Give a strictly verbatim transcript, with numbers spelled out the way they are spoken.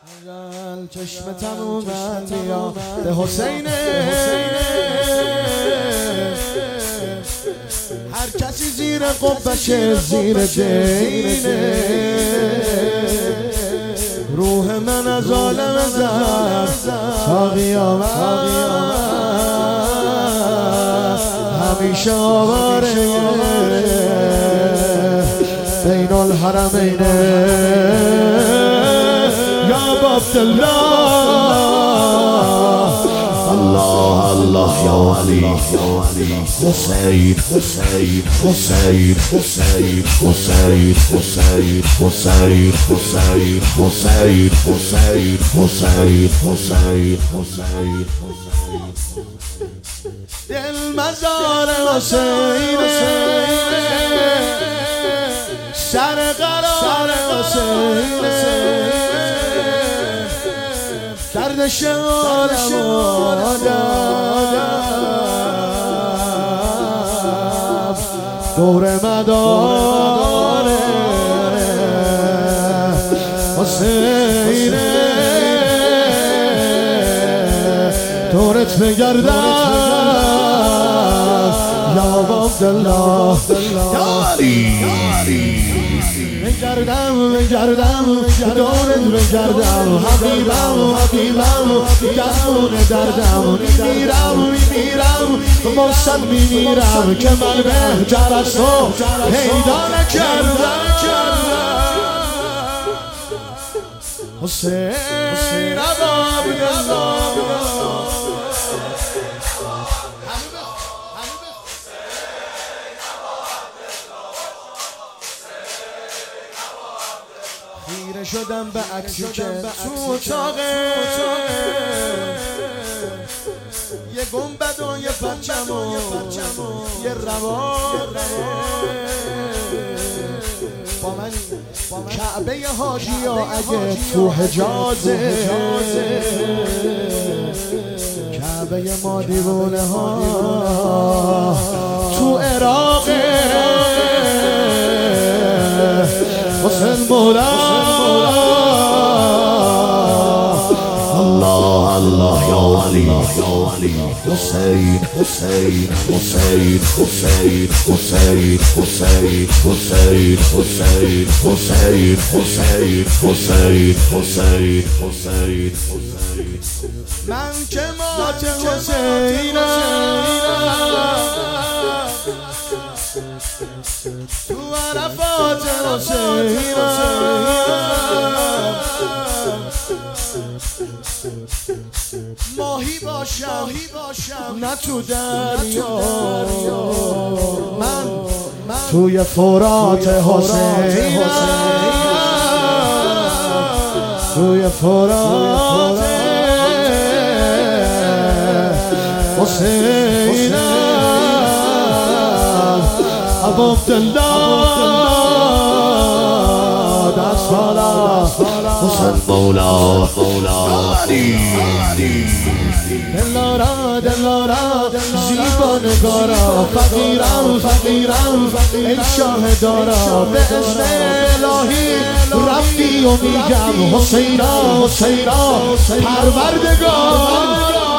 چشم تموم بندیا به حسین، هر کسی زیر قبشه زیر دینه، روح من از عالم زد تا قیامت همیشه آواره بین الحرمین یا عبدالله. الله الله یا علی حسین حسین حسین حسین حسین حسین حسین حسین حسین حسین حسین حسین حسین دل مزار حسین، سر قرار حسین، دردش عالم آدم دور مدار حسین، دورت بگردم یا عبدالله یا علی بگردم بگردم دورت بگردم حبیبم حبیبم درون دردم میمیرم میمیرم مرسد میمیرم که من بهتر از تو پیدا نکردم. حسین عبدالله خیره شدم به عکسی که تو اتاقه، یه گنبد و یه پرچم و یه روانه با من کعبه حاجی ها اگه تو حجازه، کعبه ما دیوونه ها تو عراقه، حسین مولا الله الله یا علی حسین حسین حسین حسین حسین حسین حسین حسین حسین حسین حسین حسین حسین من که مات حسینم تو عرفات حسینم، ماهی باشم نه تو دریا، من توی فرات حسینم، توی فرات حسینم عبدالله دست بالا حسین مولا مولا دلارا دلارا زیبا نگارا فقیرم فقیرم ای شاه دارا به اسم الهی ربی و میگم حسینا حسینا پروردگار